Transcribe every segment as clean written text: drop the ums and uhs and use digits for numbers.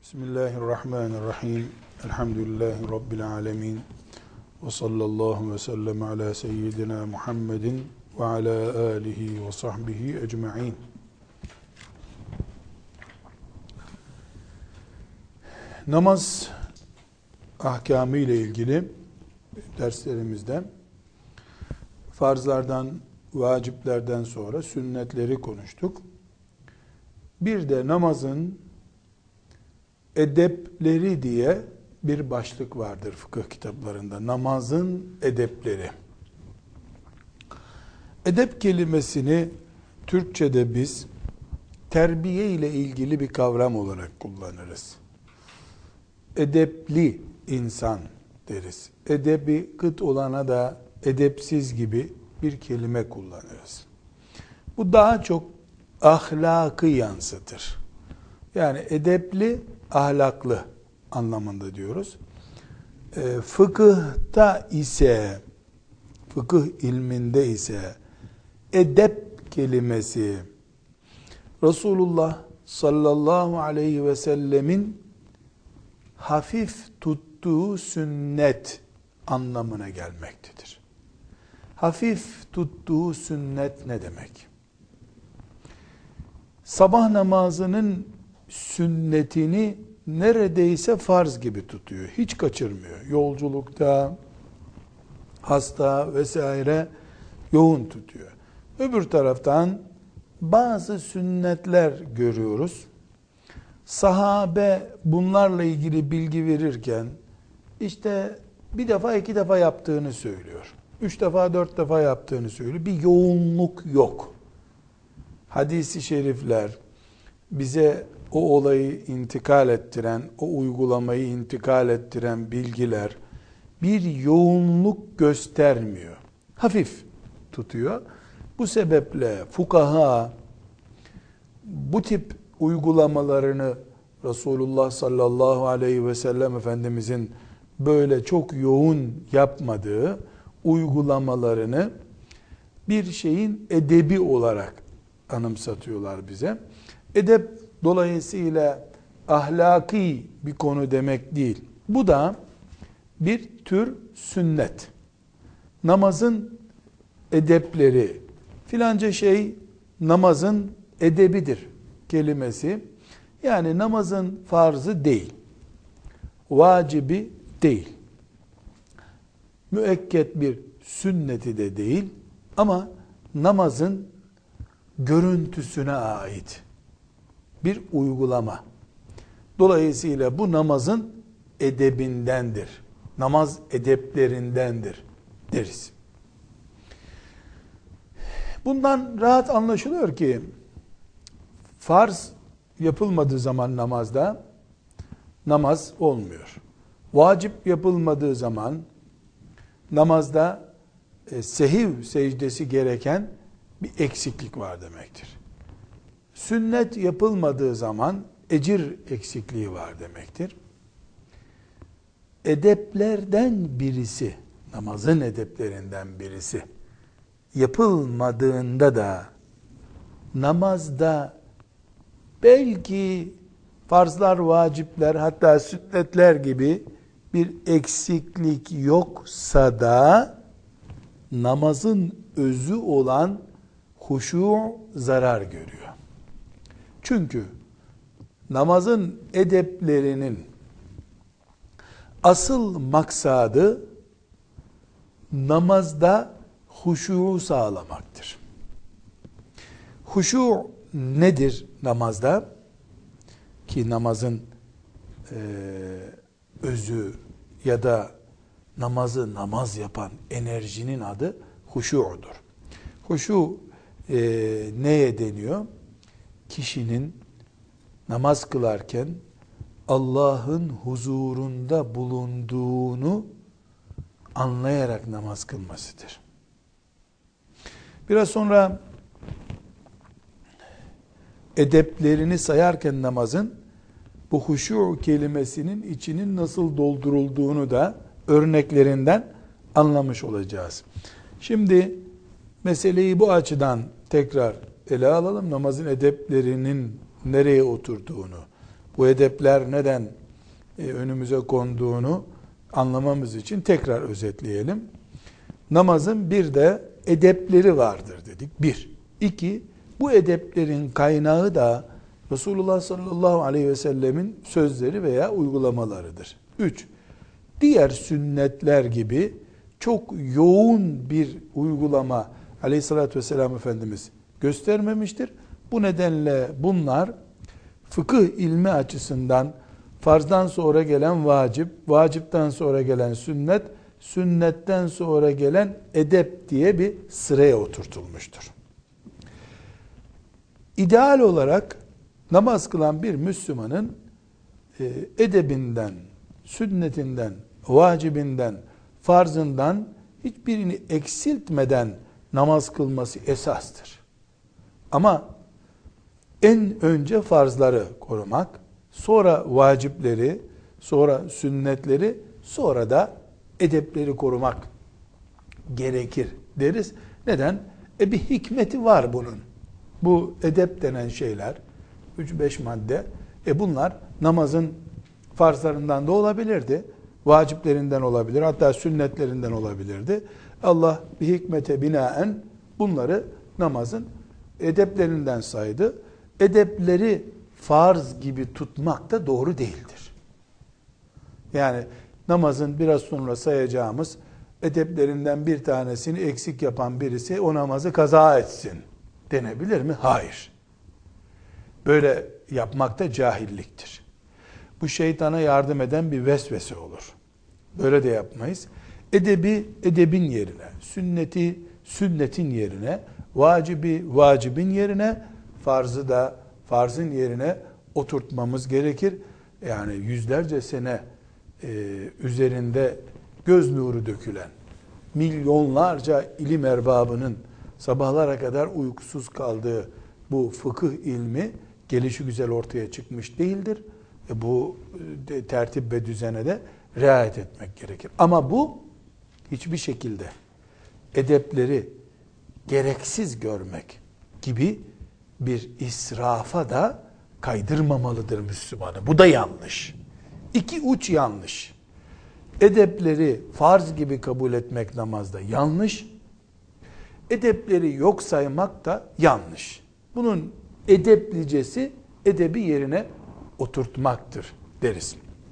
Bismillahirrahmanirrahim. Elhamdülillahi Rabbil alemin. Ve sallallahu ve sellem ala seyyidina Muhammedin ve ala alihi ve sahbihi ecma'in. Namaz ahkamı ile ilgili derslerimizde farzlardan, vaciplerden sonra sünnetleri konuştuk. Bir de namazın edepleri diye bir başlık vardır fıkıh kitaplarında. Namazın edepleri. Edep kelimesini Türkçe'de biz terbiye ile ilgili bir kavram olarak kullanırız. Edepli insan deriz. Edebi kıt olana da edepsiz gibi bir kelime kullanırız. Bu daha çok ahlakı yansıtır. Yani edepli, ahlaklı anlamında diyoruz. Fıkıhta ise, fıkıh ilminde ise edep kelimesi Resulullah sallallahu aleyhi ve sellemin hafif tuttuğu sünnet anlamına gelmektedir. Hafif tuttuğu sünnet ne demek? Sabah namazının sünnetini neredeyse farz gibi tutuyor. Hiç kaçırmıyor. Yolculukta, hasta vesaire yoğun tutuyor. Öbür taraftan bazı sünnetler görüyoruz. Sahabe bunlarla ilgili bilgi verirken işte bir defa iki defa yaptığını söylüyor. 3 defa 4 defa yaptığını söylüyor. Bir yoğunluk yok. Hadis-i şerifler bize o olayı intikal ettiren, o uygulamayı intikal ettiren bilgiler bir yoğunluk göstermiyor. Hafif tutuyor. Bu sebeple fukaha bu tip uygulamalarını Resulullah sallallahu aleyhi ve sellem Efendimizin böyle çok yoğun yapmadığı uygulamalarını bir şeyin edebi olarak anımsatıyorlar bize. Edep dolayısıyla ahlaki bir konu demek değil. Bu da bir tür sünnet. Namazın edepleri, filanca şey namazın edebidir kelimesi. Yani namazın farzı değil, vacibi değil, müekket bir sünneti de değil ama namazın görüntüsüne ait bir uygulama. Dolayısıyla bu namazın edebindendir. Namaz edeplerindendir deriz. Bundan rahat anlaşılıyor ki farz yapılmadığı zaman namazda namaz olmuyor. Vacip yapılmadığı zaman namazda sehiv secdesi gereken bir eksiklik var demektir. Sünnet yapılmadığı zaman ecir eksikliği var demektir. Edeplerden birisi, namazın edeplerinden birisi yapılmadığında da namazda belki farzlar, vacipler hatta sünnetler gibi bir eksiklik yoksa da namazın özü olan huşu zarar görüyor. Çünkü namazın edeplerinin asıl maksadı namazda huşu sağlamaktır. Huşu nedir namazda? Ki namazın özü ya da namazı namaz yapan enerjinin adı huşu'dur. Huşu neye deniyor? Kişinin namaz kılarken Allah'ın huzurunda bulunduğunu anlayarak namaz kılmasıdır. Biraz sonra edeplerini sayarken namazın bu huşu kelimesinin içinin nasıl doldurulduğunu da örneklerinden anlamış olacağız. Şimdi meseleyi bu açıdan tekrar ele alalım. Namazın edeplerinin nereye oturduğunu. bu edepler neden önümüze konduğunu anlamamız için tekrar özetleyelim. Namazın bir de edepleri vardır dedik. Bir. İki, bu edeplerin kaynağı da Resulullah sallallahu aleyhi ve sellemin sözleri veya uygulamalarıdır. Üç, diğer sünnetler gibi çok yoğun bir uygulama aleyhissalatü vesselam Efendimiz göstermemiştir. Bu nedenle bunlar fıkıh ilmi açısından farzdan sonra gelen vacip, vacipten sonra gelen sünnet, sünnetten sonra gelen edep diye bir sıraya oturtulmuştur. İdeal olarak namaz kılan bir Müslümanın edebinden, sünnetinden, vacibinden, farzından hiçbirini eksiltmeden namaz kılması esastır. Ama en önce farzları korumak, sonra vacipleri, sonra sünnetleri, sonra da edepleri korumak gerekir deriz. Neden? Bir hikmeti var bunun. Bu edep denen şeyler, 3-5 madde, bunlar namazın farzlarından da olabilirdi, vaciplerinden olabilir, hatta sünnetlerinden olabilirdi. Allah bir hikmete binaen bunları namazın edeplerinden saydı. Edepleri farz gibi tutmak da doğru değildir. Yani namazın biraz sonra sayacağımız edeplerinden bir tanesini eksik yapan birisi o namazı kaza etsin denebilir mi? Hayır. Böyle yapmak da cahilliktir. Bu şeytana yardım eden bir vesvese olur. Böyle de yapmayız. Edebi edebin yerine, sünneti sünnetin yerine, vacibi vacibin yerine, farzı da farzın yerine oturtmamız gerekir. Yani yüzlerce sene üzerinde göz nuru dökülen, milyonlarca ilim erbabının sabahlara kadar uykusuz kaldığı bu fıkıh ilmi gelişigüzel ortaya çıkmış değildir. Bu tertip ve düzene de riayet etmek gerekir. Ama bu hiçbir şekilde edepleri gereksiz görmek gibi bir israfa da kaydırmamalıdır Müslümanı. Bu da yanlış. İki uç yanlış. Edepleri farz gibi kabul etmek namazda yanlış. Edepleri yok saymak da yanlış. Bunun edeplicesi edebi yerine oturtmaktır deriz.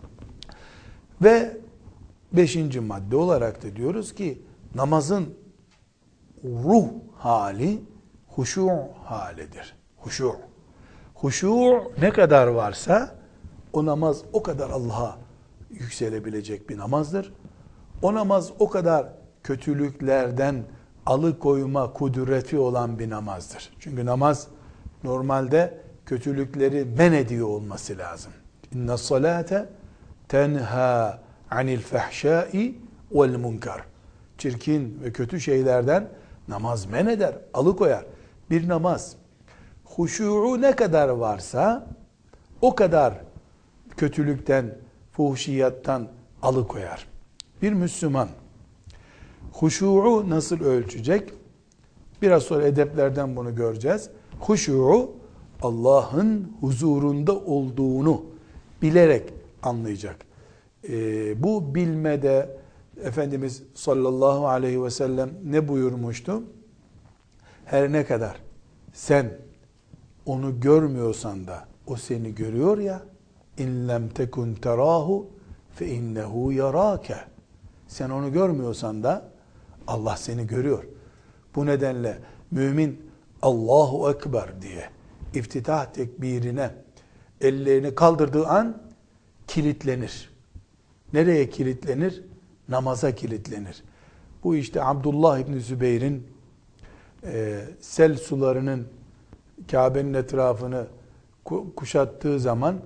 Ve 5. madde olarak da diyoruz ki namazın ruh hali huşu halidir. Huşu. Huşu ne kadar varsa o namaz o kadar Allah'a yükselebilecek bir namazdır. O namaz o kadar kötülüklerden alıkoyma kudreti olan bir namazdır. Çünkü namaz normalde kötülükleri men ediyor olması lazım. İnne salate tenha anil fahşai vel munkar. Çirkin ve kötü şeylerden namaz men eder, alıkoyar. Bir namaz huşu'u ne kadar varsa o kadar kötülükten, fuhşiyattan alıkoyar. Bir Müslüman huşu'u nasıl ölçecek? Biraz sonra edeplerden bunu göreceğiz. Huşu'u Allah'ın huzurunda olduğunu bilerek anlayacak. Bu bilmede Efendimiz sallallahu aleyhi ve sellem ne buyurmuştu? Her ne kadar sen onu görmüyorsan da o seni görüyor ya, in lem tekun terahu fe innehu yarake. Sen onu görmüyorsan da Allah seni görüyor. Bu nedenle mümin Allahu Ekber diye iftitah tekbirine ellerini kaldırdığı an kilitlenir. Nereye kilitlenir? Namaza kilitlenir. Bu işte Abdullah İbni Zübeyir'in sel sularının Kabe'nin etrafını kuşattığı zaman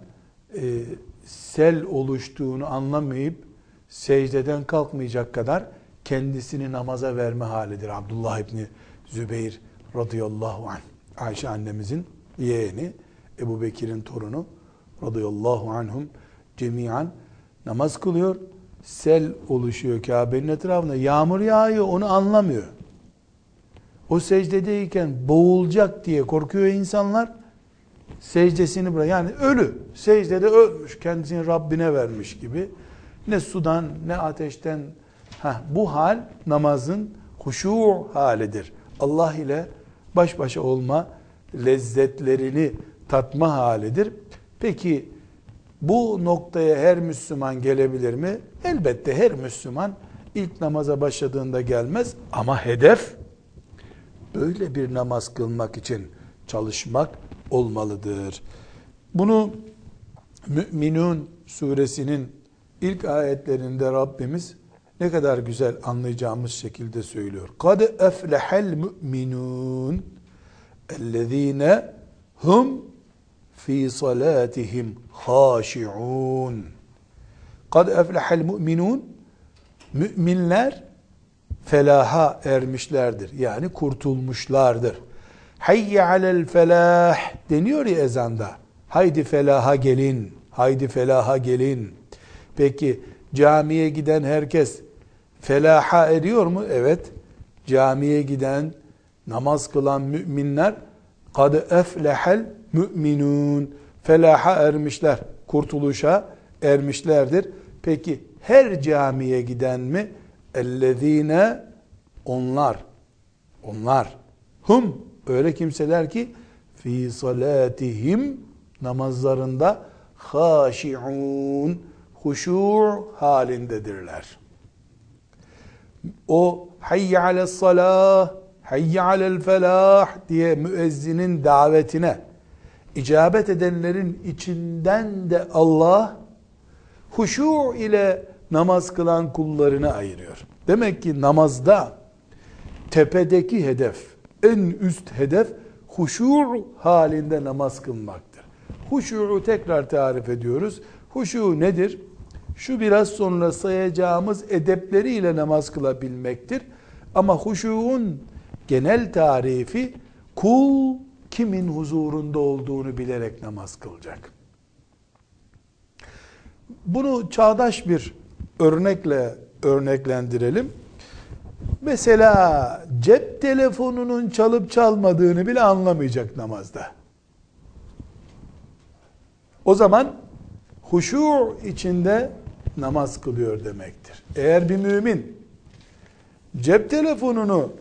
sel oluştuğunu anlamayıp secdeden kalkmayacak kadar kendisini namaza verme halidir. Abdullah İbni Zübeyir radıyallahu anh, Ayşe annemizin yeğeni, Ebu Bekir'in torunu radıyallahu anhum cemiyan namaz kılıyor. Sel oluşuyor Kabe'nin etrafında. Yağmur yağıyor, onu anlamıyor. O secdedeyken boğulacak diye korkuyor insanlar. secdesini bırak. Yani ölü. Secdede ölmüş. Kendisini Rabbine vermiş gibi. Ne sudan ne ateşten. Bu hal namazın huşu halidir. Allah ile baş başa olma lezzetlerini tatma halidir. Peki bu noktaya her Müslüman gelebilir mi? Elbette her Müslüman ilk namaza başladığında gelmez ama hedef böyle bir namaz kılmak için çalışmak olmalıdır. Bunu Mü'minun suresinin ilk ayetlerinde Rabbimiz ne kadar güzel anlayacağımız şekilde söylüyor. قَدْ أَفْلَحَ الْمُؤْمِنُونَ اَلَّذ۪ينَ hum fi salatihim haşi'un. Kad eflehel mu'minun, müminler felaha ermişlerdir. Yani kurtulmuşlardır. Hayye alel felah deniyor ya ezanda. Haydi felaha gelin, haydi felaha gelin. Peki camiye giden herkes felaha eriyor mu? Evet. Camiye giden, namaz kılan müminler kad eflehel müminun, felaha ermişler, kurtuluşa ermişlerdir. Peki her camiye giden mi? Ellezine, onlar hum, öyle kimseler ki fi salatihim, namazlarında haşi'un, huşu halindedirler. O hayye ales salah, hayye alel felah diye müezzinin davetine icabet edenlerin içinden de Allah huşu ile namaz kılan kullarını ayırıyor. Demek ki namazda tepedeki hedef, en üst hedef huşu halinde namaz kılmaktır. Huşu'u tekrar tarif ediyoruz. Huşu nedir? Şu biraz sonra sayacağımız edepleriyle namaz kılabilmektir. Ama huşu'un genel tarifi, kul kimin huzurunda olduğunu bilerek namaz kılacak. Bunu çağdaş bir örnekle örneklendirelim. Mesela cep telefonunun çalıp çalmadığını bile anlamayacak namazda. O zaman huşu içinde namaz kılıyor demektir. Eğer bir mümin cep telefonunu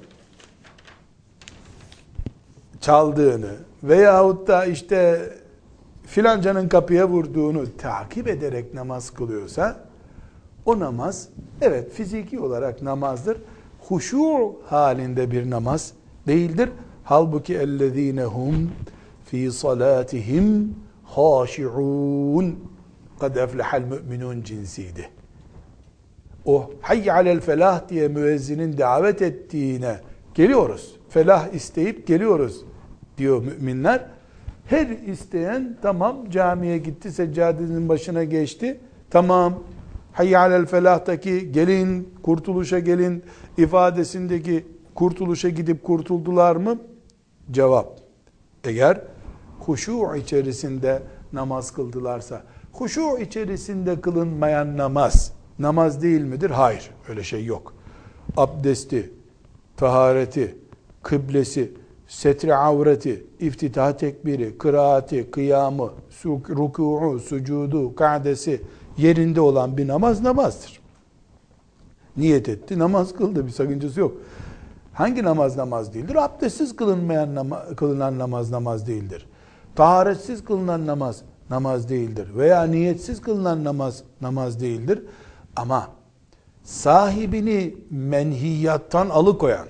çaldığını veyahut da işte filancanın kapıya vurduğunu takip ederek namaz kılıyorsa, o namaz evet fiziki olarak namazdır. Huşu halinde bir namaz değildir. Halbuki ellezinehum fi salatihim haşi'un, kad eflehel müminun cinsiydi. O hayy alel felah diye müezzinin davet ettiğine geliyoruz. Felah isteyip geliyoruz diyor müminler. Her isteyen tamam camiye gitti, seccadenin başına geçti. Tamam, hayy alel felahtaki gelin, kurtuluşa gelin ifadesindeki kurtuluşa gidip kurtuldular mı? Cevap, eğer huşu içerisinde namaz kıldılarsa, huşu içerisinde kılınmayan namaz, namaz değil midir? Hayır, öyle şey yok. Abdesti, tahareti, kıblesi, setre avreti, iftitah tekbiri, kıraati, kıyamı, rükû'u, sucudu, ka'desi yerinde olan bir namaz namazdır. Niyet etti, namaz kıldı, bir sakıncası yok. Hangi namaz namaz değildir? Abdestsiz kılınan namaz namaz değildir. Taharetsiz kılınan namaz namaz değildir. Veya niyetsiz kılınan namaz namaz değildir. Ama sahibini menhiyattan alıkoyan,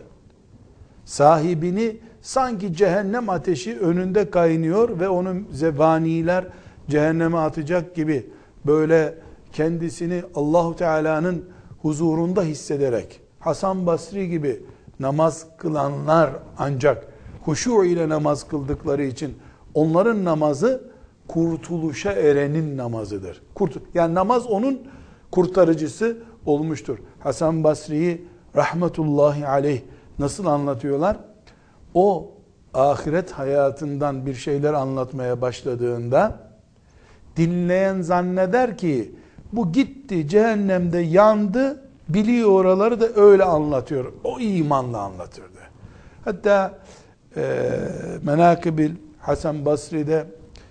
sahibini sanki cehennem ateşi önünde kaynıyor ve onu zebaniler cehenneme atacak gibi böyle kendisini Allahu Teala'nın huzurunda hissederek, Hasan Basri gibi namaz kılanlar ancak huşu ile namaz kıldıkları için onların namazı kurtuluşa erenin namazıdır. Yani namaz onun kurtarıcısı olmuştur. Hasan Basri'yi rahmetullahi aleyh nasıl anlatıyorlar? O ahiret hayatından bir şeyler anlatmaya başladığında dinleyen zanneder ki bu gitti cehennemde yandı, biliyor oraları da öyle anlatıyor. O imanla anlatırdı. Hatta Menâkıbil Hasan Basri'de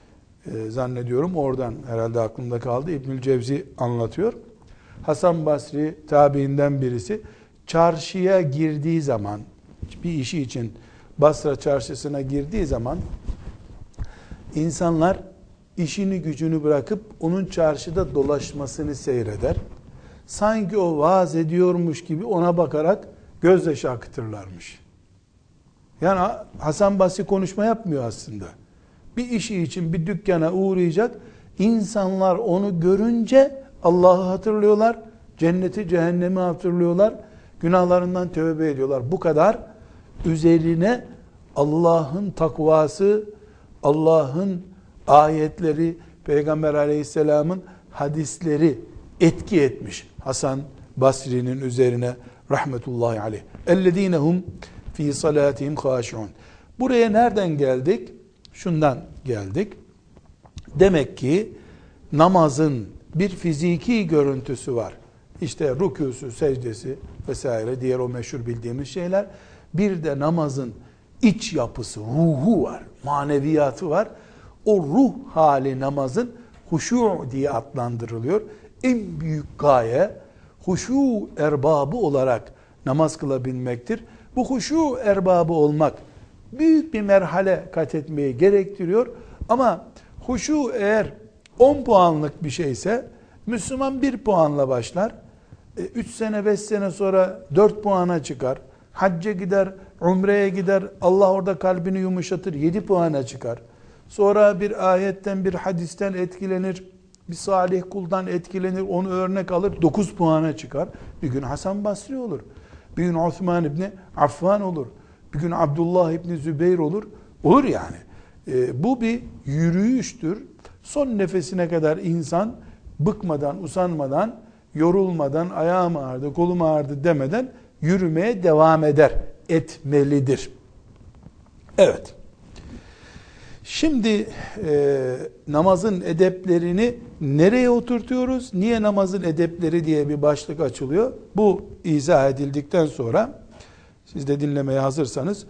Zannediyorum oradan herhalde aklımda kaldı. İbnül Cevzi anlatıyor. Hasan Basri tabiinden birisi çarşıya girdiği zaman, bir işi için Basra çarşısına girdiği zaman insanlar işini gücünü bırakıp onun çarşıda dolaşmasını seyreder. Sanki o vaaz ediyormuş gibi ona bakarak gözyaşı akıtırlarmış. Yani Hasan Basri konuşma yapmıyor aslında. Bir işi için bir dükkana uğrayacak. İnsanlar onu görünce Allah'ı hatırlıyorlar. Cenneti, cehennemi hatırlıyorlar. Günahlarından tövbe ediyorlar. Bu kadar üzerine Allah'ın takvası, Allah'ın ayetleri, Peygamber aleyhisselamın hadisleri etki etmiş Hasan Basri'nin üzerine rahmetullahi aleyh. اَلَّذ۪ينَهُمْ ف۪ي صَلَاتِهِمْ خَاشِعُونَ. Buraya nereden geldik? Şundan geldik. Demek ki namazın bir fiziki görüntüsü var. İşte rükûsu, secdesi vesaire, diğer o meşhur bildiğimiz şeyler. Bir de namazın iç yapısı, ruhu var, maneviyatı var. O ruh hali namazın huşu diye adlandırılıyor. En büyük gaye huşu erbabı olarak namaz kılabilmektir. Bu huşu erbabı olmak büyük bir merhale kat etmeyi gerektiriyor. Ama huşu eğer 10 puanlık bir şeyse Müslüman 1 puanla başlar. 3 sene 5 sene sonra 4 puana çıkar. Hacca gider, umreye gider. Allah orada kalbini yumuşatır. 7 puana çıkar. Sonra bir ayetten, bir hadisten etkilenir. Bir salih kuldan etkilenir. Onu örnek alır. 9 puana çıkar. Bir gün Hasan Basri olur. Bir gün Osman İbni Affan olur. Bir gün Abdullah İbni Zübeyir olur. Olur yani. Bu bir yürüyüştür. Son nefesine kadar insan bıkmadan, usanmadan, yorulmadan, ayağım ağrıdı, kolum ağrıdı demeden yürümeye devam etmelidir. Evet. Şimdi namazın edeplerini nereye oturtuyoruz? Niye namazın edepleri diye bir başlık açılıyor? Bu izah edildikten sonra, siz de dinlemeye hazırsanız,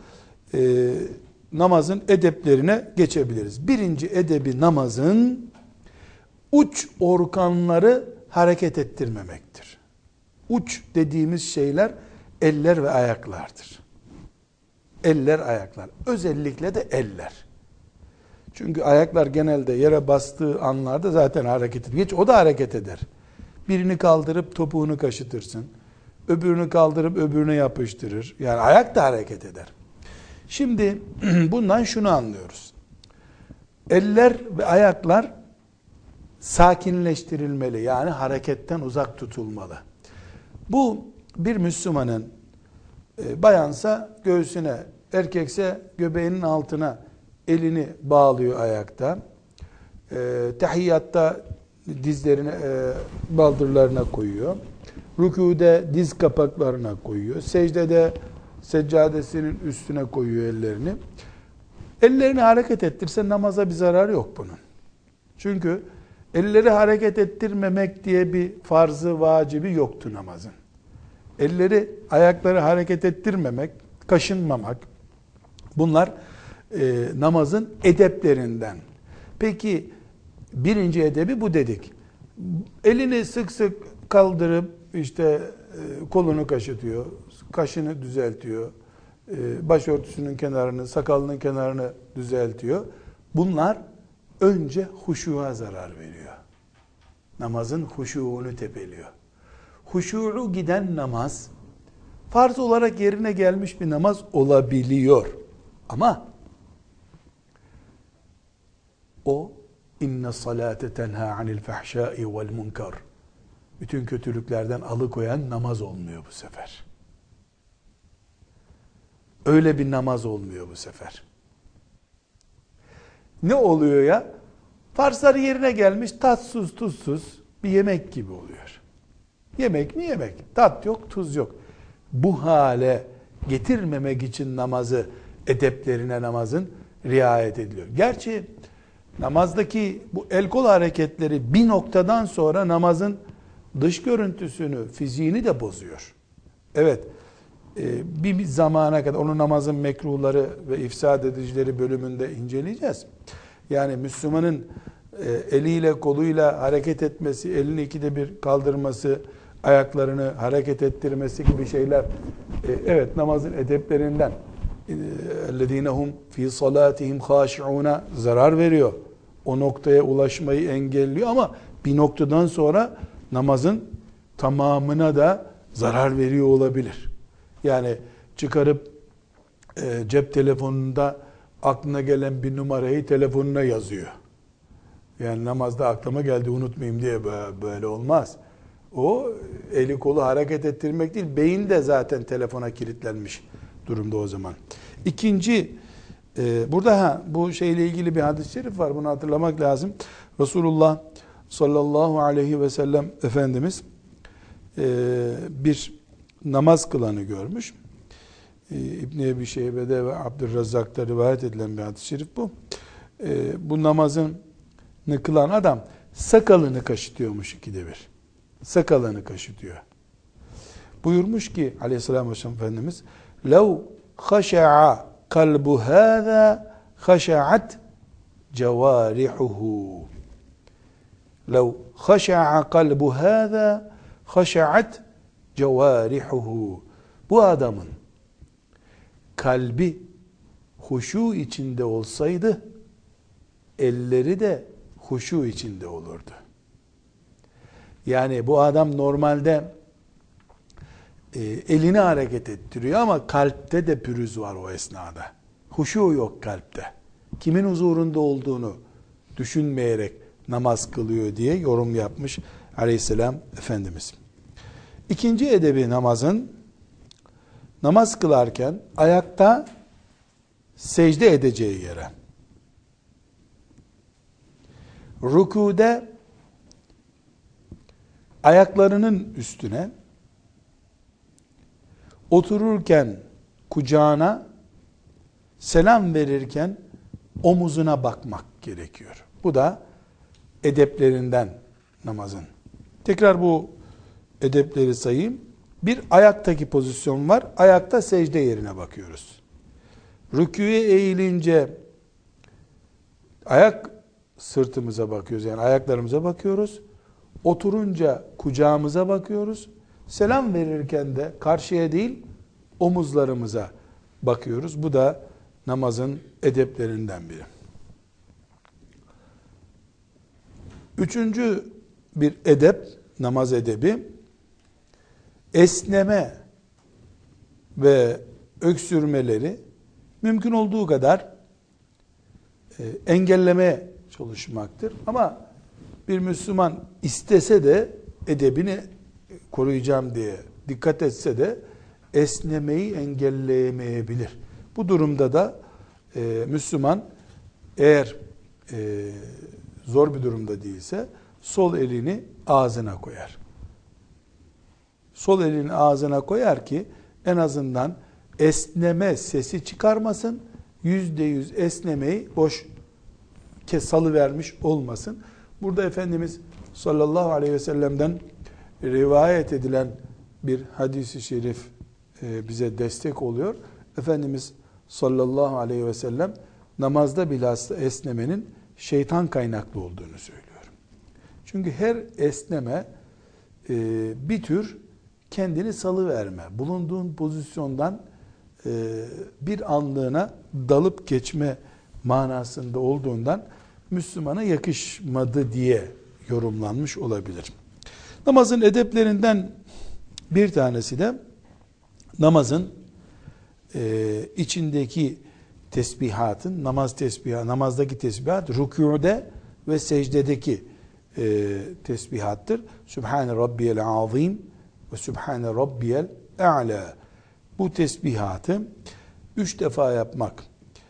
namazın edeplerine geçebiliriz. Birinci edebi namazın uç organları hareket ettirmemektir. Uç dediğimiz şeyler eller ve ayaklardır. Eller, ayaklar. Özellikle de eller. Çünkü ayaklar genelde yere bastığı anlarda zaten hareket eder. Geç o da hareket eder. Birini kaldırıp topuğunu kaşıtırsın. Öbürünü kaldırıp öbürüne yapıştırır. Yani ayak da hareket eder. Şimdi bundan şunu anlıyoruz. Eller ve ayaklar sakinleştirilmeli. Yani hareketten uzak tutulmalı. Bu bir Müslümanın bayansa göğsüne, erkekse göbeğinin altına elini bağlıyor ayakta. Tahiyyatta dizlerine, baldırlarına koyuyor. Rükûde diz kapaklarına koyuyor. Secdede seccadesinin üstüne koyuyor ellerini. Ellerini hareket ettirse namaza bir zarar yok bunun. Çünkü elleri hareket ettirmemek diye bir farzı, vacibi yoktu namazın. Elleri, ayakları hareket ettirmemek, kaşınmamak, bunlar namazın edeplerinden. Peki birinci edebi bu dedik. Elini sık sık kaldırıp işte kolunu kaşıtıyor, kaşını düzeltiyor, başörtüsünün kenarını, sakalının kenarını düzeltiyor. Bunlar önce huşuğa zarar veriyor. Namazın huşuğunu tepeliyor. Huşuğu giden namaz, farz olarak yerine gelmiş bir namaz olabiliyor. Ama o inne salate tenha anil fahşai vel munkar, bütün kötülüklerden alıkoyan namaz olmuyor bu sefer. Öyle bir namaz olmuyor bu sefer. Ne oluyor ya? Farzları yerine gelmiş, tatsız tuzsuz bir yemek gibi oluyor. Yemek mi yemek? Tat yok, tuz yok. Bu hale getirmemek için namazı, edeplerine namazın riayet ediliyor. Gerçi namazdaki bu el kol hareketleri bir noktadan sonra namazın dış görüntüsünü, fiziğini de bozuyor. Evet, bir zamana kadar onu namazın mekruhları ve ifsad edicileri bölümünde inceleyeceğiz. Yani Müslümanın eliyle koluyla hareket etmesi, elini ikide bir kaldırması, ayaklarını hareket ettirmesi gibi şeyler evet namazın edeplerinden. اَلَّذ۪ينَ هُمْ ف۪ي صَلَاتِهِمْ خَاشِعُونَ zarar veriyor. O noktaya ulaşmayı engelliyor ama bir noktadan sonra namazın tamamına da zarar veriyor olabilir. Yani çıkarıp cep telefonunda aklına gelen bir numarayı telefonuna yazıyor. Yani namazda aklıma geldi unutmayayım diye böyle olmaz. O eli kolu hareket ettirmek değil, beyin de zaten telefona kilitlenmiş durumda o zaman. İkinci, burada bu şeyle ilgili bir hadis-i şerif var, bunu hatırlamak lazım. Resulullah sallallahu aleyhi ve sellem Efendimiz bir namaz kılanı görmüş. İbn-i Ebi Şeybe'de ve Abdurrazzak'ta rivayet edilen bir hadis-i şerif bu. Bu namazını kılan adam sakalını kaşıtıyormuş ikide bir. Sakalını kaşıtıyor. Buyurmuş ki aleyhisselam Efendimiz لَوْ خَشَعَ قَلْبُ هَذَا خَشَعَتْ جَوَارِحُهُ لَوْ خَشَعَ قَلْبُ هَذَا خَشَعَتْ جَوَارِحُهُ Bu adamın kalbi huşu içinde olsaydı elleri de huşu içinde olurdu. Yani bu adam normalde elini hareket ettiriyor ama kalpte de pürüz var o esnada. Huşu yok kalpte. Kimin huzurunda olduğunu düşünmeyerek namaz kılıyor diye yorum yapmış aleyhisselam Efendimiz. İkinci edebi namaz kılarken ayakta secde edeceği yere, rükûde ayaklarının üstüne, otururken kucağına, selam verirken omuzuna bakmak gerekiyor. Bu da edeplerinden namazın. Tekrar bu edepleri sayayım. Bir, ayaktaki pozisyon var. Ayakta secde yerine bakıyoruz. Rükûye eğilince ayak sırtımıza bakıyoruz. Yani ayaklarımıza bakıyoruz. Oturunca kucağımıza bakıyoruz. Selam verirken de karşıya değil omuzlarımıza bakıyoruz. Bu da namazın edeplerinden biri. Üçüncü bir edep, namaz edebi, esneme ve öksürmeleri mümkün olduğu kadar engellemeye çalışmaktır. Ama bir Müslüman istese de edebini koruyacağım diye dikkat etse de esnemeyi engelleyemeyebilir. Bu durumda da Müslüman eğer zor bir durumda değilse sol elini ağzına koyar. Sol elini ağzına koyar ki en azından esneme sesi çıkarmasın. %100 esnemeyi boş salıvermiş olmasın. Burada Efendimiz sallallahu aleyhi ve sellem'den rivayet edilen bir hadis-i şerif bize destek oluyor. Efendimiz sallallahu aleyhi ve sellem namazda bilhassa esnemenin şeytan kaynaklı olduğunu söylüyor. Çünkü her esneme bir tür kendini salıverme, bulunduğun pozisyondan bir anlığına dalıp geçme manasında olduğundan Müslümana yakışmadı diye yorumlanmış olabilir. Namazın edeplerinden bir tanesi de namazın içindeki tesbihatın, namazdaki tesbihat, rükûde ve secdedeki tesbihattır. Sübhane Rabbiyel Azim ve Sübhane Rabbiyel A'la. Bu tesbihatı 3 defa yapmak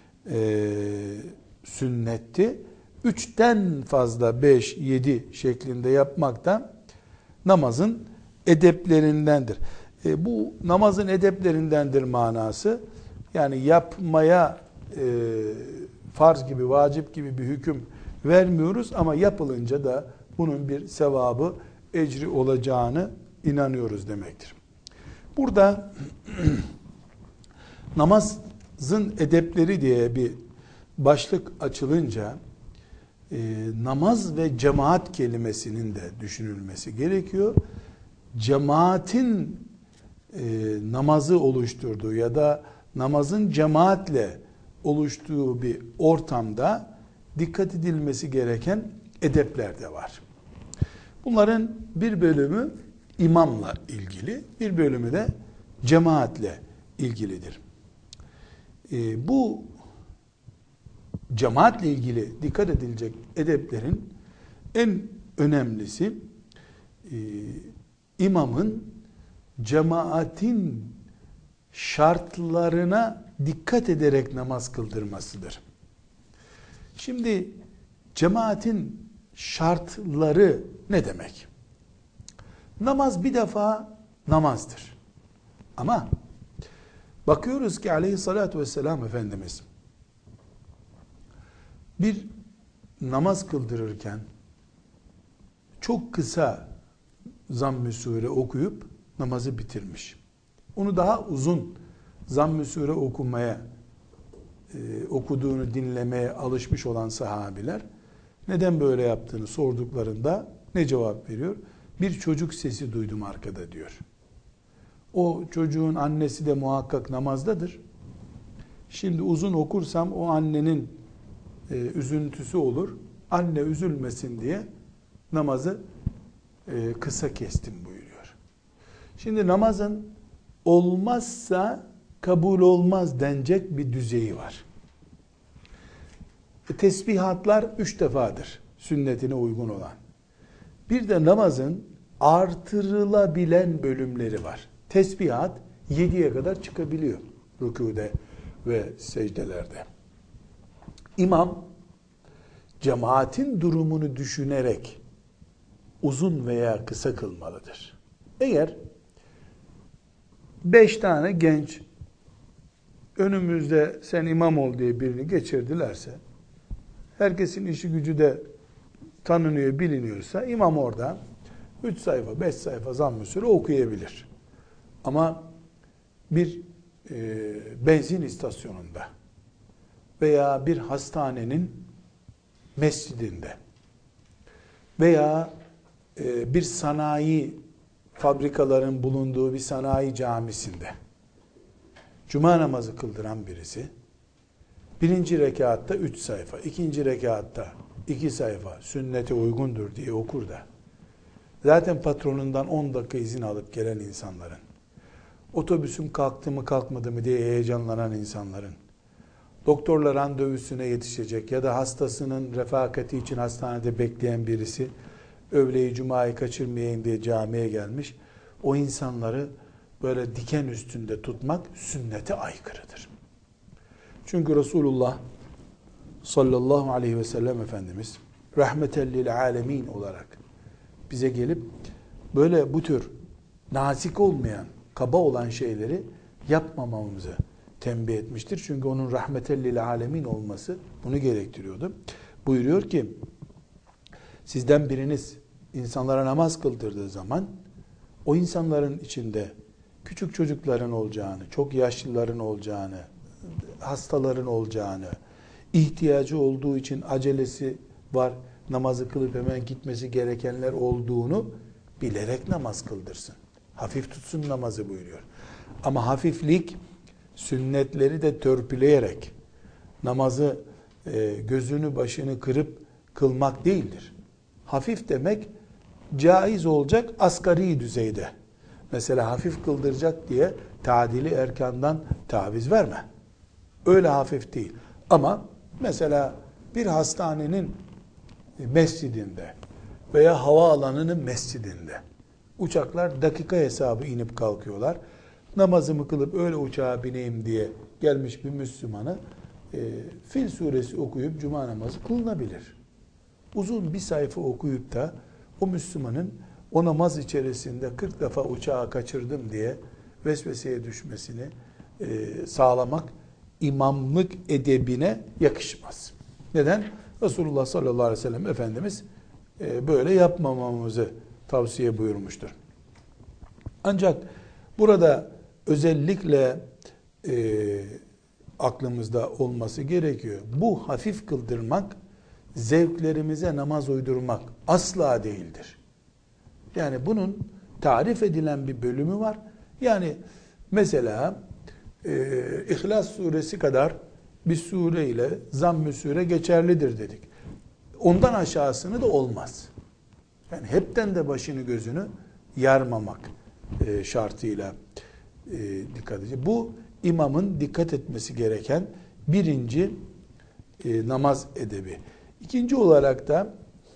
sünnetti. 3'ten fazla 5, 7 şeklinde yapmak da namazın edeplerindendir. Bu namazın edeplerindendir manası. Yani yapmaya farz gibi, vacip gibi bir hüküm vermiyoruz ama yapılınca da bunun bir sevabı, ecri olacağını inanıyoruz demektir. Burada namazın edepleri diye bir başlık açılınca namaz ve cemaat kelimesinin de düşünülmesi gerekiyor. Cemaatin namazı oluşturduğu ya da namazın cemaatle oluştuğu bir ortamda dikkat edilmesi gereken edepler de var. Bunların bir bölümü imamla ilgili, bir bölümü de cemaatle ilgilidir. Bu cemaatle ilgili dikkat edilecek edeplerin en önemlisi imamın cemaatin şartlarına dikkat ederek namaz kıldırmasıdır. Şimdi cemaatin şartları ne demek? Namaz bir defa namazdır. Ama bakıyoruz ki aleyhissalatü vesselam Efendimiz bir namaz kıldırırken çok kısa zamm-ı sure okuyup namazı bitirmiş. Onu daha uzun zamm-ı sure okuduğunu dinlemeye alışmış olan sahabiler neden böyle yaptığını sorduklarında ne cevap veriyor? Bir çocuk sesi duydum arkada diyor. O çocuğun annesi de muhakkak namazdadır. Şimdi uzun okursam o annenin üzüntüsü olur. Anne üzülmesin diye namazı kısa kestim buyuruyor. Şimdi namazın olmazsa kabul olmaz denecek bir düzeyi var. Tesbihatlar 3 defadır sünnetine uygun olan. Bir de namazın artırılabilen bölümleri var. Tesbihat 7'ye kadar çıkabiliyor rükûde ve secdelerde. İmam cemaatin durumunu düşünerek uzun veya kısa kılmalıdır. Eğer 5 tane genç önümüzde sen imam ol diye birini geçirdilerse, herkesin işi gücü de tanınıyor, biliniyorsa imam orada 3 sayfa, 5 sayfa zamm-ı sure okuyabilir. Ama bir benzin istasyonunda veya bir hastanenin mescidinde veya bir sanayi fabrikaların bulunduğu bir sanayi camisinde cuma namazı kıldıran birisi birinci rekatta 3 sayfa, ikinci rekatta 2 sayfa sünnete uygundur diye okur da zaten patronundan 10 dakika izin alıp gelen insanların, otobüsüm kalktı mı kalkmadı mı diye heyecanlanan insanların, doktorla randevusuna yetişecek ya da hastasının refakati için hastanede bekleyen birisi öğleyi cumayı kaçırmayayım diye camiye gelmiş. O insanları böyle diken üstünde tutmak sünnete aykırıdır. Çünkü Resulullah sallallahu aleyhi ve sellem Efendimiz rahmeten lil alemin olarak bize gelip böyle bu tür nazik olmayan, kaba olan şeyleri yapmamamızı tembih etmiştir. Çünkü onun rahmeten lil alemin olması bunu gerektiriyordu. Buyuruyor ki sizden biriniz insanlara namaz kıldırdığı zaman o insanların içinde küçük çocukların olacağını, çok yaşlıların olacağını, hastaların olacağını, ihtiyacı olduğu için acelesi var, namazı kılıp hemen gitmesi gerekenler olduğunu bilerek namaz kıldırsın. Hafif tutsun namazı buyuruyor. Ama hafiflik sünnetleri de törpüleyerek namazı gözünü başını kırıp kılmak değildir. Hafif demek caiz olacak asgari düzeyde. Mesela hafif kıldıracak diye tadili erkandan taviz verme. Öyle hafif değil. Ama mesela bir hastanenin mescidinde veya havaalanının mescidinde uçaklar dakika hesabı inip kalkıyorlar. Namazımı kılıp öyle uçağa bineyim diye gelmiş bir Müslümanı Fil suresi okuyup cuma namazı kılınabilir. Uzun bir sayfa okuyup da o Müslümanın o namaz içerisinde 40 defa uçağı kaçırdım diye vesveseye düşmesini sağlamak imamlık edebine yakışmaz. Neden? Resulullah sallallahu aleyhi ve sellem Efendimiz böyle yapmamamızı tavsiye buyurmuştur. Ancak burada özellikle aklımızda olması gerekiyor. Bu hafif kıldırmak zevklerimize namaz uydurmak asla değildir. Yani bunun tarif edilen bir bölümü var. Yani mesela İhlas suresi kadar bir sure ile zamm-ı sure geçerlidir dedik. Ondan aşağısını da olmaz. Yani hepten de başını gözünü yarmamak şartıyla dikkat edecek. Bu imamın dikkat etmesi gereken birinci namaz edebi. İkinci olarak da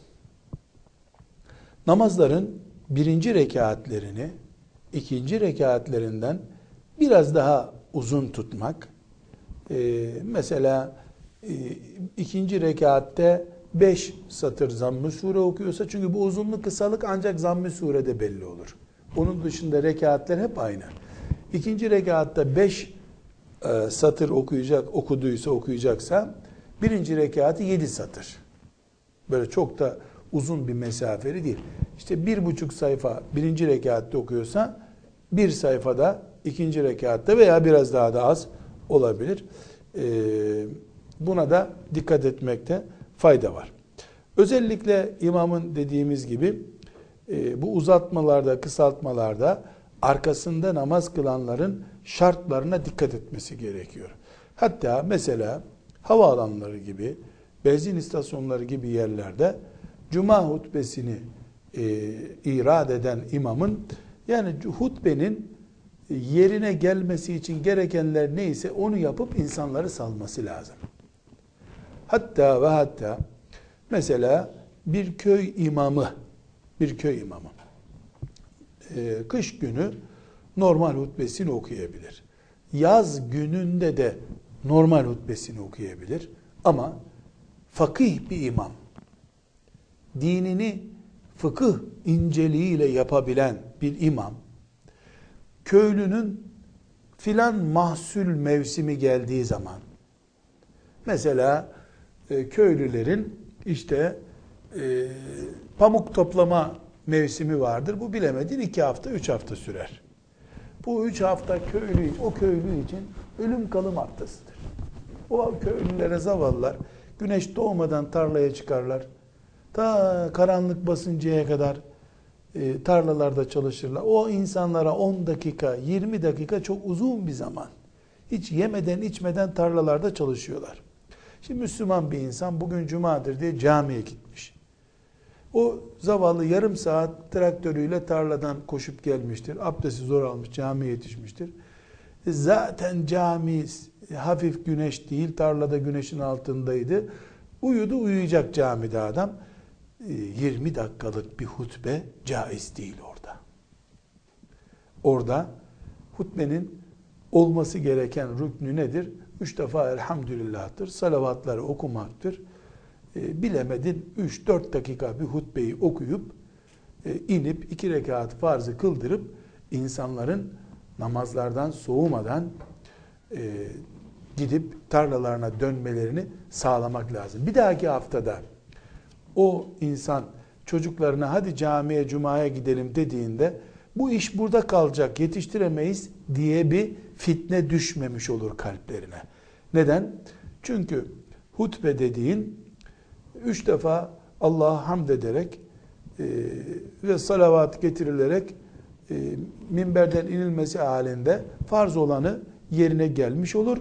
namazların birinci rekatlerini ikinci rekatlerinden biraz daha uzun tutmak. Mesela ikinci rekatte 5 satır zamm-ı sure okuyorsa, çünkü bu uzunluk kısalık ancak zamm-ı surede belli olur. Onun dışında rekatler hep aynı. İkinci rekatta 5 satır okuyacaksa birinci rekatı 7 satır. Böyle çok da uzun bir mesafeli değil. İşte 1,5 sayfa birinci rekatta okuyorsa, bir sayfada ikinci rekatta veya biraz daha da az olabilir. Buna da dikkat etmekte fayda var. Özellikle imamın dediğimiz gibi bu uzatmalarda, kısaltmalarda arkasında namaz kılanların şartlarına dikkat etmesi gerekiyor. Hatta mesela havaalanları gibi, benzin istasyonları gibi yerlerde cuma hutbesini irad eden imamın, yani hutbenin yerine gelmesi için gerekenler neyse onu yapıp insanları salması lazım. Hatta mesela bir köy imamı kış günü normal hutbesini okuyabilir. Yaz gününde de normal hutbesini okuyabilir. Ama fakih bir imam, dinini fıkıh inceliğiyle yapabilen bir imam, köylünün filan mahsul mevsimi geldiği zaman, mesela köylülerin işte pamuk toplama mevsimi vardır. Bu bilemedin 2 hafta, 3 hafta sürer. Bu 3 hafta o köylü için ölüm kalım haftasıdır. O köylülere, zavallılar, güneş doğmadan tarlaya çıkarlar. Ta karanlık basıncaya kadar tarlalarda çalışırlar. O insanlara 10 dakika, 20 dakika çok uzun bir zaman. Hiç yemeden içmeden tarlalarda çalışıyorlar. Şimdi Müslüman bir insan bugün cumadır diye camiye gitmiş. O zavallı yarım saat traktörüyle tarladan koşup gelmiştir. Abdesti zor almış, camiye yetişmiştir. Zaten cami hafif güneş değil, tarlada güneşin altındaydı. Uyuyacak camide adam. 20 dakikalık bir hutbe caiz değil orada. Orada hutbenin olması gereken rüknü nedir? 3 defa elhamdülillah'tır, salavatları okumaktır. Bilemedin 3-4 dakika bir hutbeyi okuyup inip 2 rekat farzı kıldırıp insanların namazlardan soğumadan gidip tarlalarına dönmelerini sağlamak lazım. Bir dahaki haftada o insan çocuklarına hadi camiye, cumaya gidelim dediğinde bu iş burada kalacak, yetiştiremeyiz diye bir fitne düşmemiş olur kalplerine. Neden? Çünkü hutbe dediğin 3 defa Allah'a hamd ederek ve salavat getirilerek minberden inilmesi halinde farz olanı yerine gelmiş olur.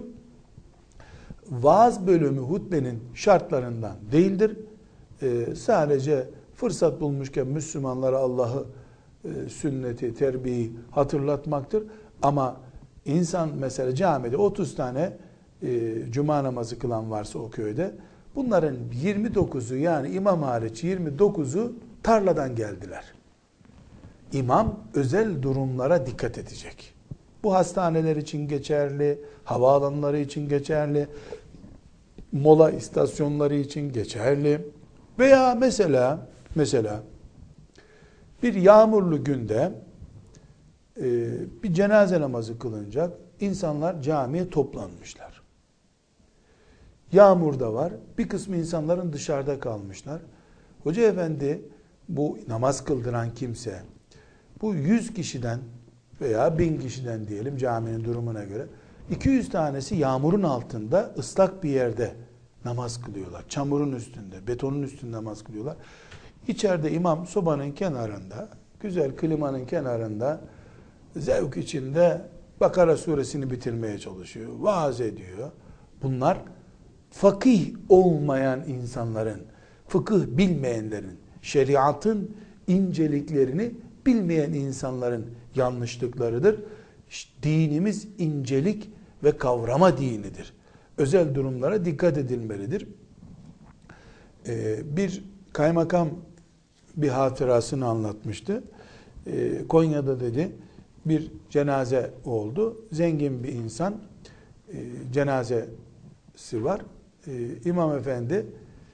Vaaz bölümü hutbenin şartlarından değildir. Sadece fırsat bulmuşken Müslümanlara Allah'ı, sünneti, terbiyeyi hatırlatmaktır. Ama insan mesela camide 30 tane cuma namazı kılan varsa o köyde, bunların 29'u, yani imam hariç 29'u tarladan geldiler. İmam özel durumlara dikkat edecek. Bu hastaneler için geçerli, havaalanları için geçerli, mola istasyonları için geçerli. Veya mesela bir yağmurlu günde bir cenaze namazı kılınacak. İnsanlar camiye toplanmışlar. Yağmur da var. Bir kısmı insanların dışarıda kalmışlar. Hoca efendi, bu namaz kıldıran kimse, bu 100 kişiden veya 1000 kişiden diyelim caminin durumuna göre, 200 tanesi yağmurun altında ıslak bir yerde namaz kılıyorlar. Çamurun üstünde, betonun üstünde namaz kılıyorlar. İçeride imam sobanın kenarında, güzel klimanın kenarında zevk içinde Bakara suresini bitirmeye çalışıyor. Vaaz ediyor. Bunlar fakih olmayan insanların, fıkıh bilmeyenlerin, şeriatın inceliklerini bilmeyen insanların yanlışlıklarıdır. Dinimiz incelik ve kavrama dinidir. Özel durumlara dikkat edilmelidir. Bir kaymakam bir hatırasını anlatmıştı. Konya'da dedi bir cenaze oldu. Zengin bir insan cenazesi var. İmam efendi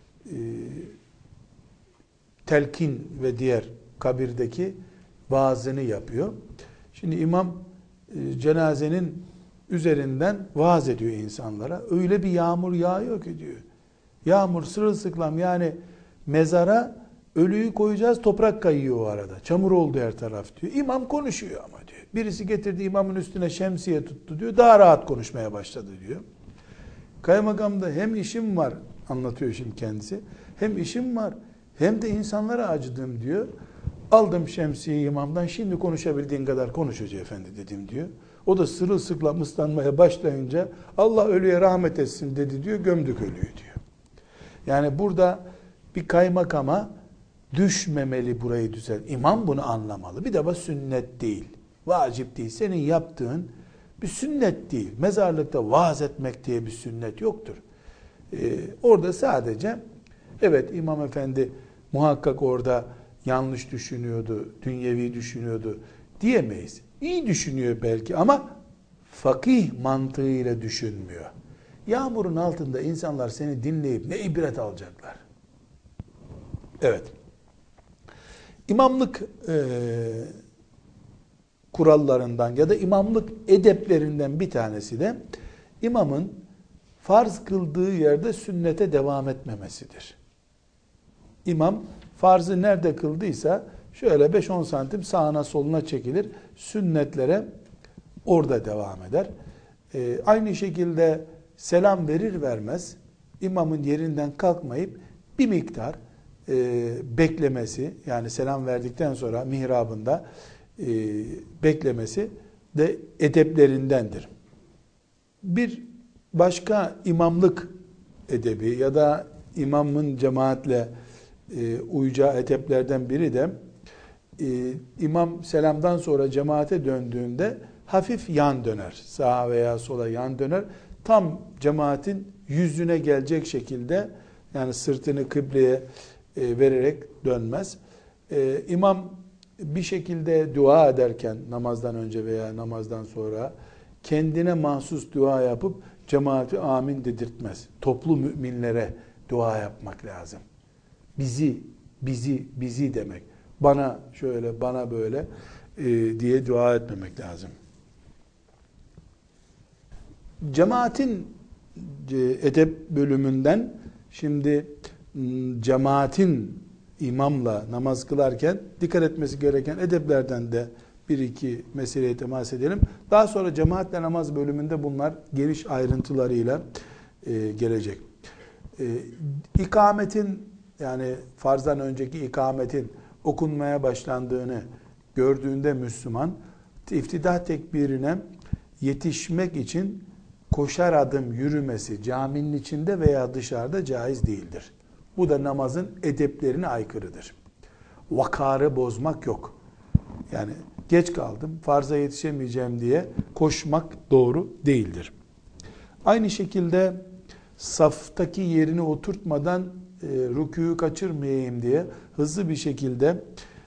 telkin ve diğer kabirdeki vaazını yapıyor. Şimdi imam cenazenin üzerinden vaaz ediyor insanlara. Öyle bir yağmur yağıyor ki diyor. Yağmur sırılsıklam, yani mezara ölüyü koyacağız, toprak kayıyor o arada. Çamur oldu her taraf diyor. İmam konuşuyor ama diyor. Birisi getirdi imamın üstüne şemsiye tuttu diyor. Daha rahat konuşmaya başladı diyor. Kaymakam da hem işim var, anlatıyor şimdi kendisi. Hem işim var hem de insanlara acıdım diyor. Aldım şemsiyeyi imamdan, şimdi konuşabildiğin kadar konuş hoca efendi dedim diyor. O da sırılsıklam ıslanmaya başlayınca Allah ölüye rahmet etsin dedi diyor, gömdük ölüyü diyor. Yani burada bir kaymakama düşmemeli burayı düzel. İmam bunu anlamalı. Bir de sünnet değil, vacip değil. Senin yaptığın bir sünnet değil. Mezarlıkta vaaz etmek diye bir sünnet yoktur. Orada sadece evet imam efendi muhakkak orada yanlış düşünüyordu, dünyevi düşünüyordu diyemeyiz. İyi düşünüyor belki ama fakih mantığıyla düşünmüyor. Yağmurun altında insanlar seni dinleyip ne ibret alacaklar? Evet. İmamlık kurallarından ya da imamlık edeplerinden bir tanesi de imamın farz kıldığı yerde sünnete devam etmemesidir. İmam farzı nerede kıldıysa şöyle 5-10 santim sağına soluna çekilir, sünnetlere orada devam eder. Aynı şekilde selam verir vermez imamın yerinden kalkmayıp bir miktar beklemesi, yani selam verdikten sonra mihrabında beklemesi de edeplerindendir. Bir başka imamlık edebi ya da imamın cemaatle uyacağı edeplerden biri de imam selamdan sonra cemaate döndüğünde hafif yan döner. Sağa veya sola yan döner. Tam cemaatin yüzüne gelecek şekilde, yani sırtını kıbleye vererek dönmez. İmam bir şekilde dua ederken namazdan önce veya namazdan sonra kendine mahsus dua yapıp cemaati amin dedirtmez. Toplu müminlere dua yapmak lazım. Bizi demek. Bana şöyle, bana böyle diye dua etmemek lazım. Cemaatin edep bölümünden şimdi cemaatin imamla namaz kılarken dikkat etmesi gereken edeplerden de bir iki meseleye temas edelim. Daha sonra cemaatle namaz bölümünde bunlar geniş ayrıntılarıyla gelecek. İkametin, yani farzdan önceki ikametin okunmaya başlandığını gördüğünde Müslüman, iftidah tekbirine yetişmek için koşar adım yürümesi caminin içinde veya dışarıda caiz değildir. Bu da namazın edeplerine aykırıdır. Vakarı bozmak yok. Yani geç kaldım, farza yetişemeyeceğim diye koşmak doğru değildir. Aynı şekilde saftaki yerini oturtmadan rükûyu kaçırmayayım diye hızlı bir şekilde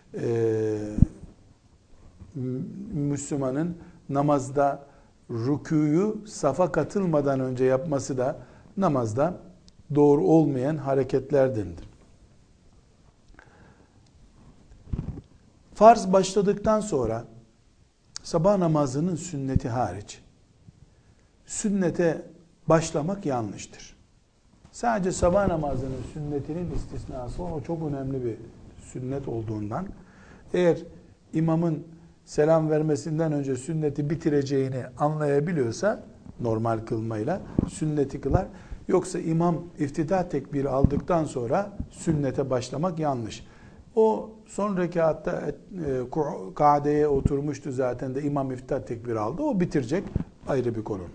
Müslümanın namazda rükûyu safa katılmadan önce yapması da namazda doğru olmayan hareketlerdendir. Farz başladıktan sonra sabah namazının sünneti hariç sünnete başlamak yanlıştır. Sadece sabah namazının sünnetinin istisnası o çok önemli bir sünnet olduğundan, eğer imamın selam vermesinden önce sünneti bitireceğini anlayabiliyorsa normal kılmayla sünneti kılar. Yoksa imam iftitah tekbiri aldıktan sonra sünnete başlamak yanlış. O son rekatta kadeye oturmuştu zaten de imam iftitah tekbiri aldı. O bitirecek, ayrı bir konu.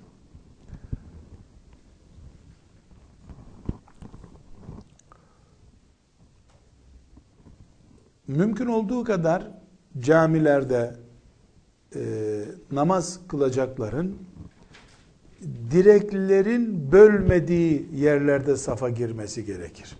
Mümkün olduğu kadar camilerde namaz kılacakların direklerin bölmediği yerlerde safa girmesi gerekir.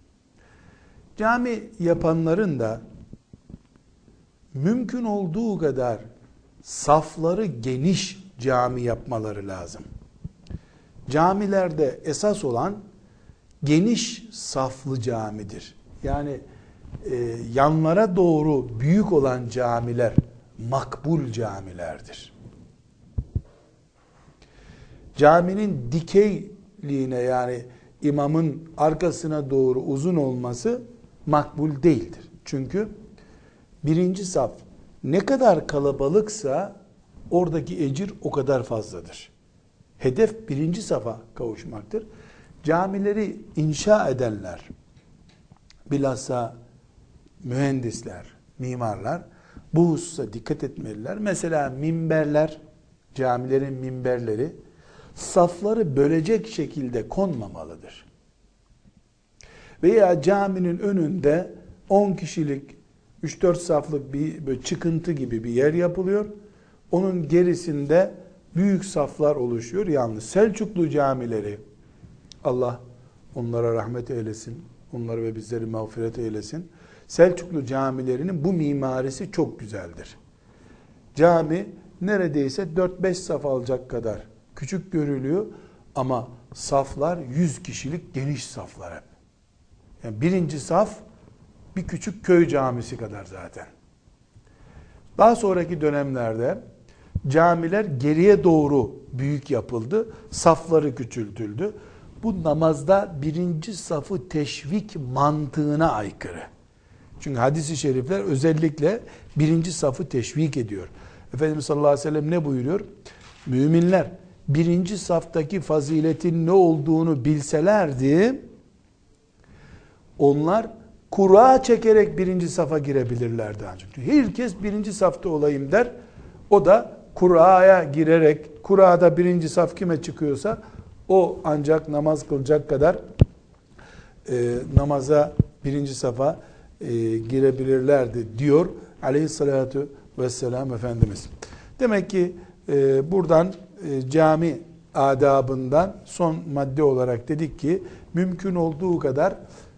Cami yapanların da mümkün olduğu kadar safları geniş cami yapmaları lazım. Camilerde esas olan geniş saflı camidir. Yani yanlara doğru büyük olan camiler makbul camilerdir. Caminin dikeyliğine, yani imamın arkasına doğru uzun olması makbul değildir. Çünkü birinci saf ne kadar kalabalıksa oradaki ecir o kadar fazladır. Hedef birinci safa kavuşmaktır. Camileri inşa edenler, bilhassa mühendisler, mimarlar bu hususa dikkat etmeliler. Mesela minberler, camilerin minberleri safları bölecek şekilde konmamalıdır. Veya caminin önünde 10 kişilik 3-4 saflık bir böyle çıkıntı gibi bir yer yapılıyor. Onun gerisinde büyük saflar oluşuyor. Yalnız Selçuklu camileri, Allah onlara rahmet eylesin, onları ve bizleri mağfiret eylesin. Selçuklu camilerinin bu mimarisi çok güzeldir. Cami neredeyse 4-5 saf alacak kadar küçük görülüyor ama saflar 100 kişilik geniş saflar hep. Yani birinci saf bir küçük köy camisi kadar zaten. Daha sonraki dönemlerde camiler geriye doğru büyük yapıldı, safları küçültüldü. Bu namazda birinci safı teşvik mantığına aykırı. Çünkü hadis-i şerifler özellikle birinci safı teşvik ediyor. Efendimiz sallallahu aleyhi ve sellem ne buyuruyor? Müminler birinci saftaki faziletin ne olduğunu bilselerdi, onlar kura çekerek birinci safa girebilirlerdi ancak. Herkes birinci safta olayım der. O da kuraya girerek, kurada birinci saf kime çıkıyorsa o ancak namaz kılacak kadar namaza birinci safa girebilirlerdi diyor aleyhissalatu vesselam Efendimiz. Demek ki buradan cami adabından son madde olarak dedik ki mümkün olduğu kadar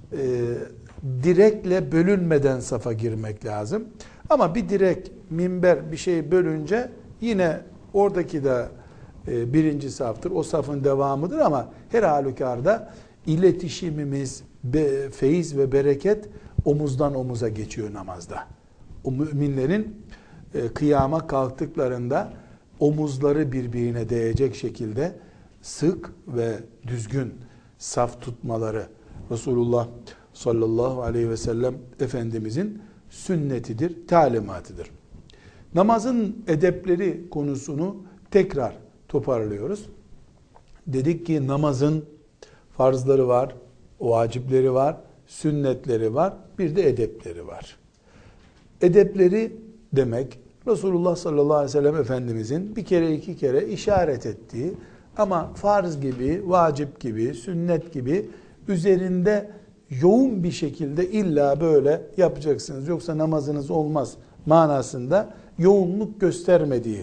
direkle bölünmeden safa girmek lazım. Ama bir direk, minber bir şey bölünce yine oradaki de birinci saftır. O safın devamıdır ama her halükarda iletişimimiz, feyiz ve bereket omuzdan omuza geçiyor namazda. O müminlerin kıyama kalktıklarında omuzları birbirine değecek şekilde sık ve düzgün saf tutmaları Resulullah sallallahu aleyhi ve sellem Efendimizin sünnetidir, talimatıdır. Namazın edepleri konusunu tekrar toparlıyoruz. Dedik ki namazın farzları var, vacipleri var, sünnetleri var, bir de edepleri var. Edepleri demek Resulullah sallallahu aleyhi ve sellem Efendimizin bir kere iki kere işaret ettiği ama farz gibi, vacip gibi, sünnet gibi üzerinde yoğun bir şekilde illa böyle yapacaksınız yoksa namazınız olmaz manasında yoğunluk göstermediği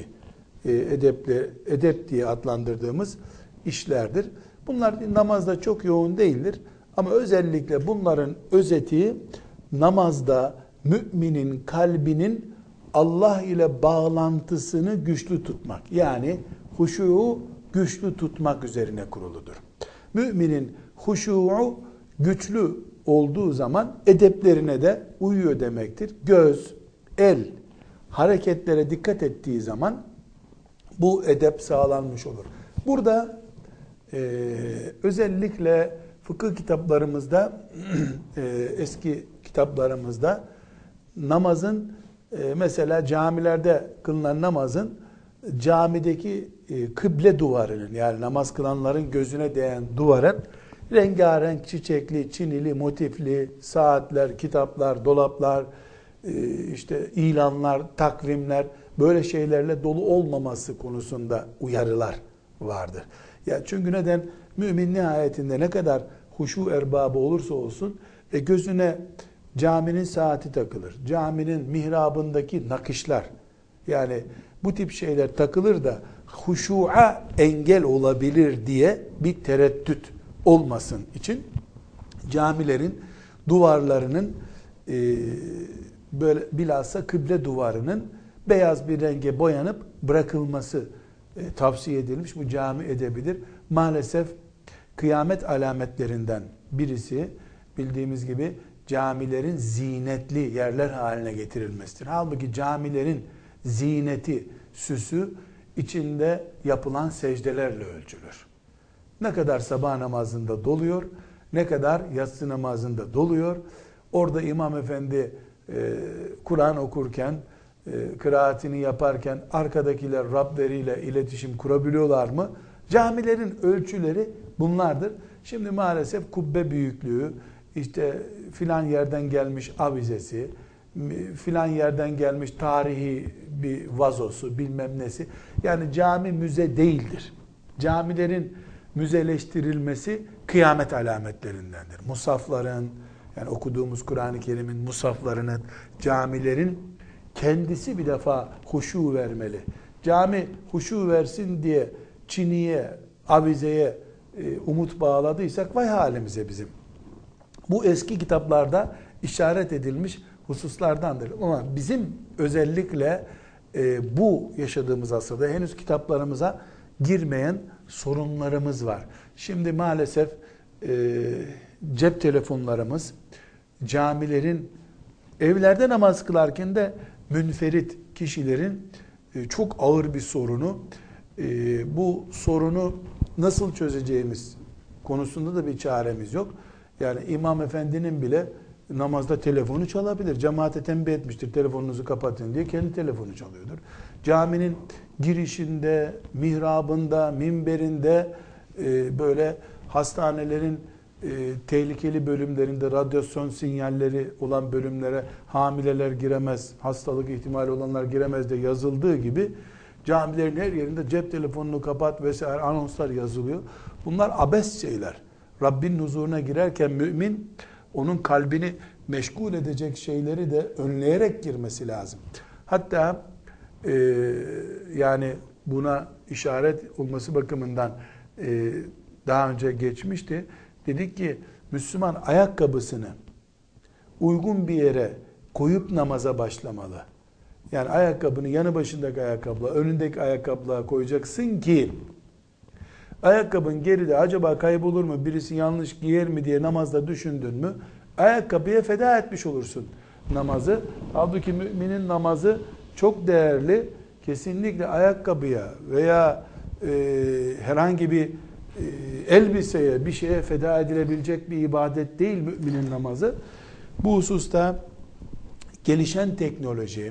edep diye adlandırdığımız işlerdir. Bunlar namazda çok yoğun değildir ama özellikle bunların özeti namazda müminin kalbinin Allah ile bağlantısını güçlü tutmak, yani huşu'u güçlü tutmak üzerine kuruludur. Müminin huşu'u güçlü olduğu zaman edeplerine de uyuyor demektir. Göz, el hareketlere dikkat ettiği zaman bu edep sağlanmış olur. Burada özellikle fıkıh kitaplarımızda, eski kitaplarımızda namazın mesela camilerde kılınan namazın camideki kıble duvarının, yani namaz kılanların gözüne değen duvarın rengarenk, çiçekli, çinili, motifli saatler, kitaplar, dolaplar, işte ilanlar, takvimler, böyle şeylerle dolu olmaması konusunda uyarılar vardır. Ya çünkü neden? Mümin nihayetinde ne kadar huşu erbabı olursa olsun gözüne caminin saati takılır. Caminin mihrabındaki nakışlar, yani bu tip şeyler takılır da huşu'a engel olabilir diye bir tereddüt olmasın için camilerin duvarlarının böyle bilhassa kıble duvarının beyaz bir renge boyanıp bırakılması tavsiye edilmiş. Bu cami edebilir. Maalesef kıyamet alametlerinden birisi bildiğimiz gibi camilerin zinetli yerler haline getirilmesidir. Halbuki camilerin zineti, süsü içinde yapılan secdelerle ölçülür. Ne kadar sabah namazında doluyor, ne kadar yatsı namazında doluyor. Orada imam efendi Kur'an okurken, kıraatini yaparken arkadakiler Rableriyle iletişim kurabiliyorlar mı? Camilerin ölçüleri bunlardır. Şimdi maalesef kubbe büyüklüğü, işte filan yerden gelmiş avizesi, filan yerden gelmiş tarihi bir vazosu, bilmem nesi. Yani cami müze değildir. Camilerin müzeleştirilmesi kıyamet alametlerindendir. Musafların, yani okuduğumuz Kur'an-ı Kerim'in musaflarının, camilerin kendisi bir defa huşu vermeli. Cami huşu versin diye çiniye, avizeye umut bağladıysak vay halimize bizim. Bu eski kitaplarda işaret edilmiş hususlardandır. Ama bizim özellikle bu yaşadığımız asırda henüz kitaplarımıza girmeyen sorunlarımız var. Şimdi maalesef cep telefonlarımız camilerin, evlerde namaz kılarken de münferit kişilerin çok ağır bir sorunu. Bu sorunu nasıl çözeceğimiz konusunda da bir çaremiz yok. Yani imam efendinin bile namazda telefonu çalabilir. Cemaate tembih etmiştir, telefonunuzu kapatın diye, kendi telefonu çalıyordur. Caminin girişinde, mihrabında, minberinde, böyle hastanelerin tehlikeli bölümlerinde radyasyon sinyalleri olan bölümlere hamileler giremez, hastalık ihtimali olanlar giremez de yazıldığı gibi camilerin her yerinde cep telefonunu kapat vesaire anonslar yazılıyor. Bunlar abes şeyler. Rabbin huzuruna girerken mümin onun kalbini meşgul edecek şeyleri de önleyerek girmesi lazım. Hatta yani buna işaret olması bakımından daha önce geçmişti. Dedik ki Müslüman ayakkabısını uygun bir yere koyup namaza başlamalı. Yani ayakkabını yanı başındaki ayakkabıla, önündeki ayakkabıla koyacaksın ki ayakkabın geride acaba kaybolur mu, birisi yanlış giyer mi diye namazda düşündün mü, ayakkabıya feda etmiş olursun namazı. Halbuki müminin namazı çok değerli. Kesinlikle ayakkabıya veya herhangi bir elbiseye, bir şeye feda edilebilecek bir ibadet değil müminin namazı. Bu hususta gelişen teknoloji,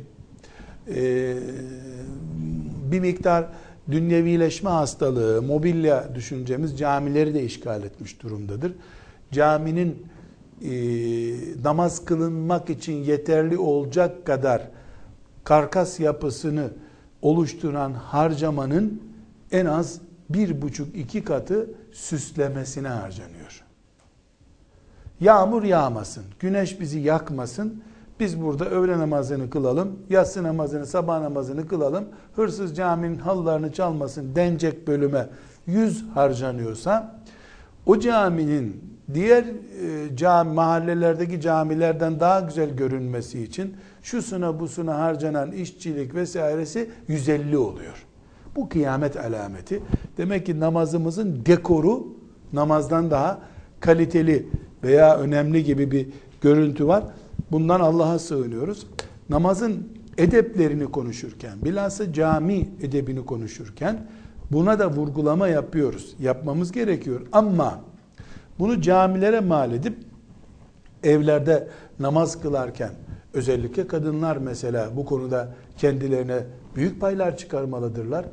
bir miktar dünyevileşme hastalığı, mobilya düşüncemiz camileri de işgal etmiş durumdadır. Caminin namaz kılınmak için yeterli olacak kadar karkas yapısını oluşturan harcamanın en az 1,5-2 katı süslemesine harcanıyor. Yağmur yağmasın, güneş bizi yakmasın, biz burada öğle namazını kılalım, yatsı namazını, sabah namazını kılalım, hırsız caminin halılarını çalmasın denecek bölüme 100 harcanıyorsa, o caminin diğer mahallelerdeki camilerden daha güzel görünmesi için şusuna busuna harcanan işçilik vesairesi 150 oluyor. Bu kıyamet alameti. Demek ki namazımızın dekoru namazdan daha kaliteli veya önemli gibi bir görüntü var. Bundan Allah'a sığınıyoruz. Namazın edeplerini konuşurken, bilhassa cami edebini konuşurken buna da vurgulama yapıyoruz. Yapmamız gerekiyor. Ama bunu camilere mal edip evlerde namaz kılarken, özellikle kadınlar mesela bu konuda kendilerine büyük paylar çıkarmalıdırlar.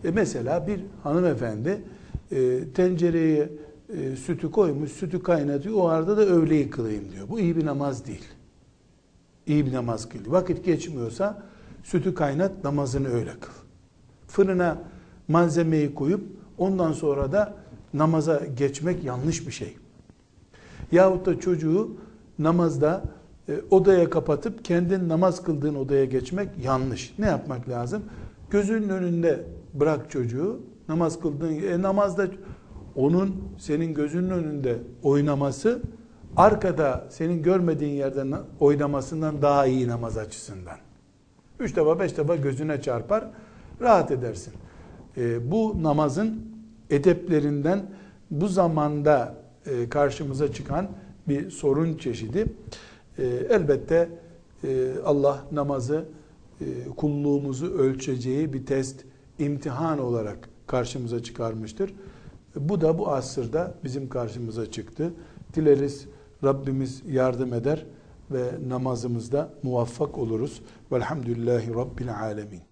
Mesela bir hanımefendi tencereye sütü koymuş, sütü kaynatıyor. O arada da öğleyi kılayım diyor. Bu iyi bir namaz değil. İyi bir namaz kıl. Vakit geçmiyorsa sütü kaynat, namazını öyle kıl. Fırına malzemeyi koyup ondan sonra da namaza geçmek yanlış bir şey. Yahut da çocuğu namazda odaya kapatıp kendin namaz kıldığın odaya geçmek yanlış. Ne yapmak lazım? Gözünün önünde bırak çocuğu. Namaz kıldığın namazda onun senin gözünün önünde oynaması arkada senin görmediğin yerden oynamasından daha iyi namaz açısından. 3 defa 5 defa gözüne çarpar, rahat edersin. Bu namazın edeplerinden bu zamanda karşımıza çıkan bir sorun çeşidi. Elbette Allah namazı kulluğumuzu ölçeceği bir test, imtihan olarak karşımıza çıkarmıştır. Bu da bu asırda bizim karşımıza çıktı. Dileriz Rabbimiz yardım eder ve namazımızda muvaffak oluruz. Velhamdülillahi Rabbil alemin.